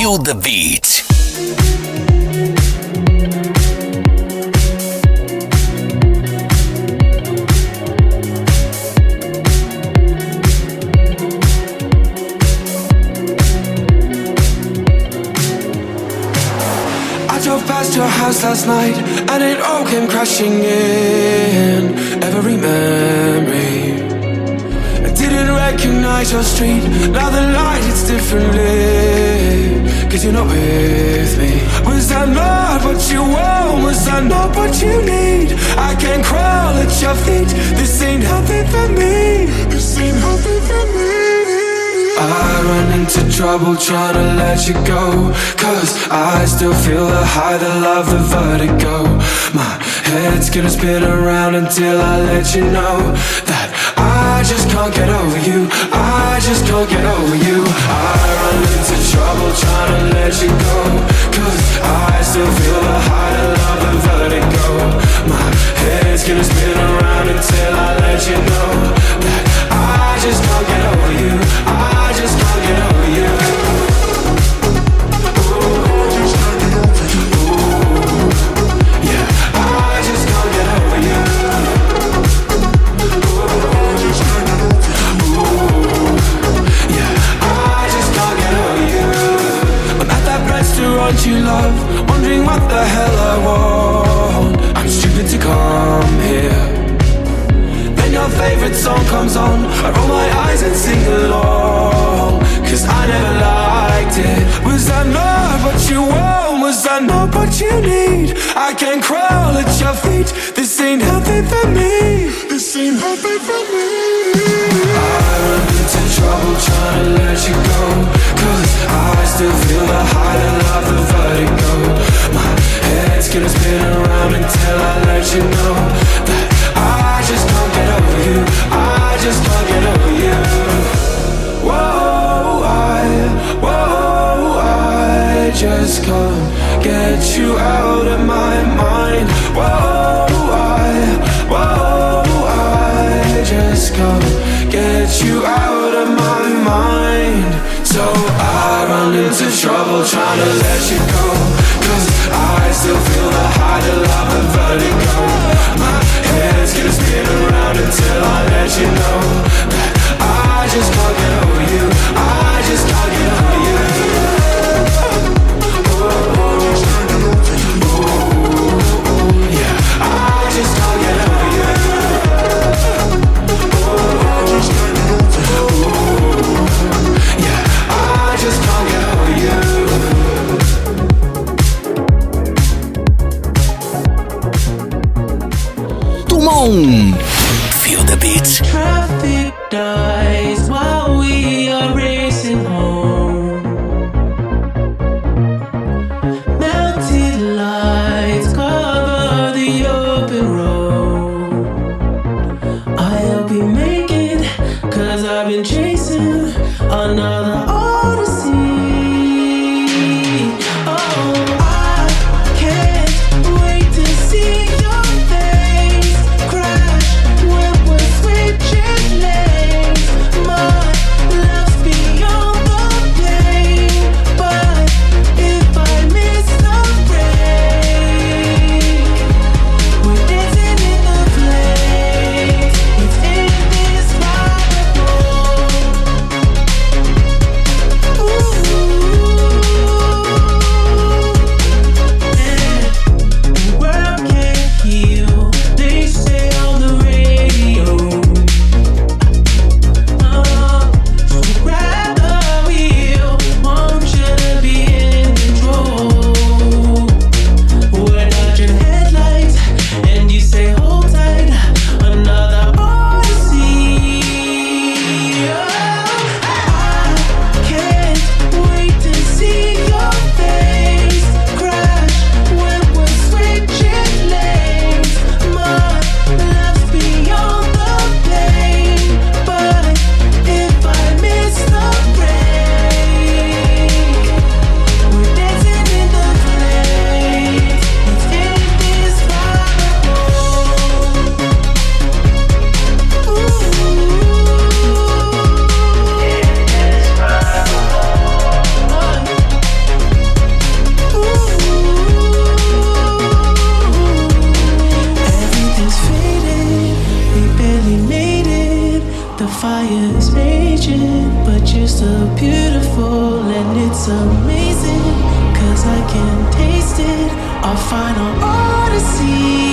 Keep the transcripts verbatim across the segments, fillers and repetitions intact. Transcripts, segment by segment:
Feel the Beat. Past your house last night, and it all came crashing in. Every memory, I didn't recognize your street. Now the light hits differently, cause you're not with me. Was I not what you want? Was I not what you need? I can't crawl at your feet. This ain't healthy for me. This ain't healthy for me. I run into trouble trying to let you go, cause I still feel the high, the love, the vertigo. My head's gonna spin around until I let you know that I just can't get over you. I just can't get over you. I run into trouble trying to let you go, cause I still feel the high, the love, the vertigo. My head's gonna spin around until I let you know that I just can't get over you. I just can't get over you. Ooh, ooh, yeah, I just can't get over you. Ooh, yeah, I just can't get over you. I'm at that restaurant you love, wondering what the hell I want. I'm stupid to come here. Your favorite song comes on, I roll my eyes and sing along, cause I never liked it. Was I not what you want? Was I not what you need? I can't crawl at your feet. This ain't healthy for me. This ain't healthy for me. I run into trouble trying to let you go, cause I still feel the high, the love, the vertigo. My head's gonna spin around until I let you know that I just can't get over you. I just can't get over you. Whoa, I, whoa, I just can't get you out of my mind. Whoa, I, whoa, I just can't get you out of my mind. So I run into trouble trying to let you go, cause I still feel the high, the love, the vertigo. My head's gonna spin around until I let you know that I just can't get over you. I just can't get over you. Ooh, ooh, yeah, I just can't get over you. Ooh, yeah, I just can't get over you. our final odyssey.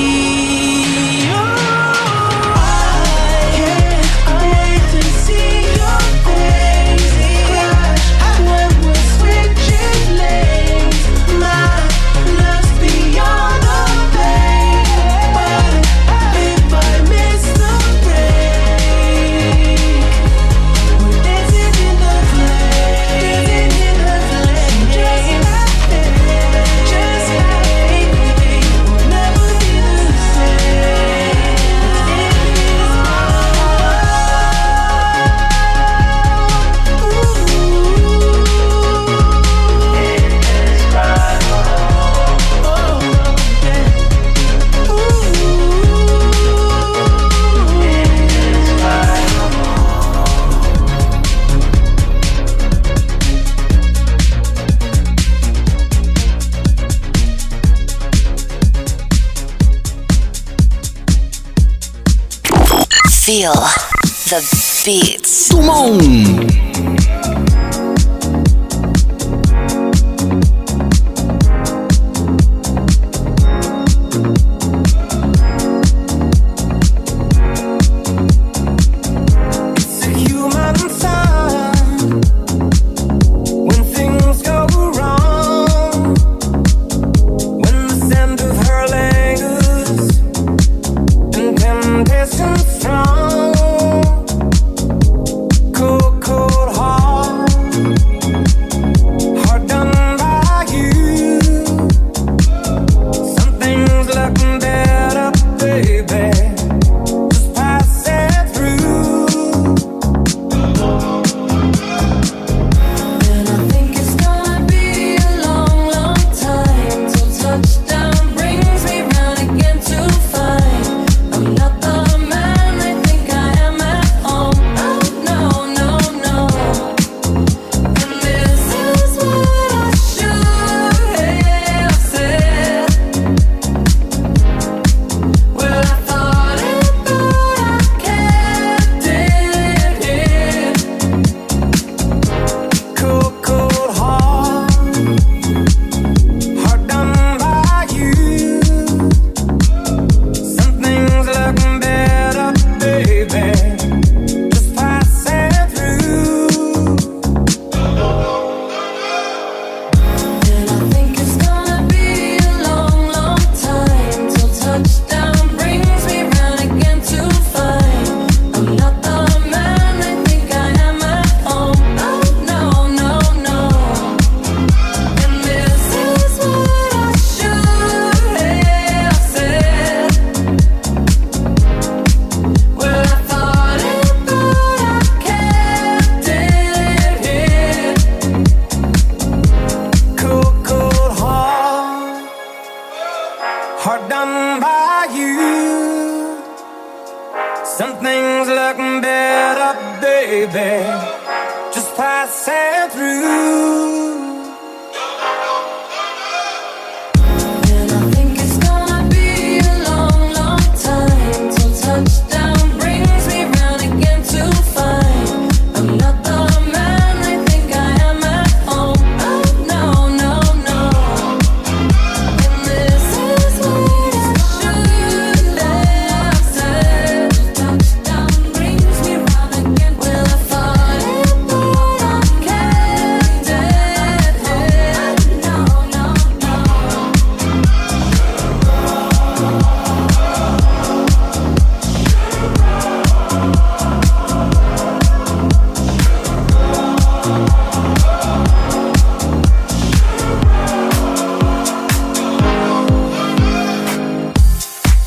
Feel the beats. Tout le monde.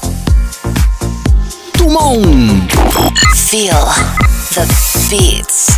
Feel the beats.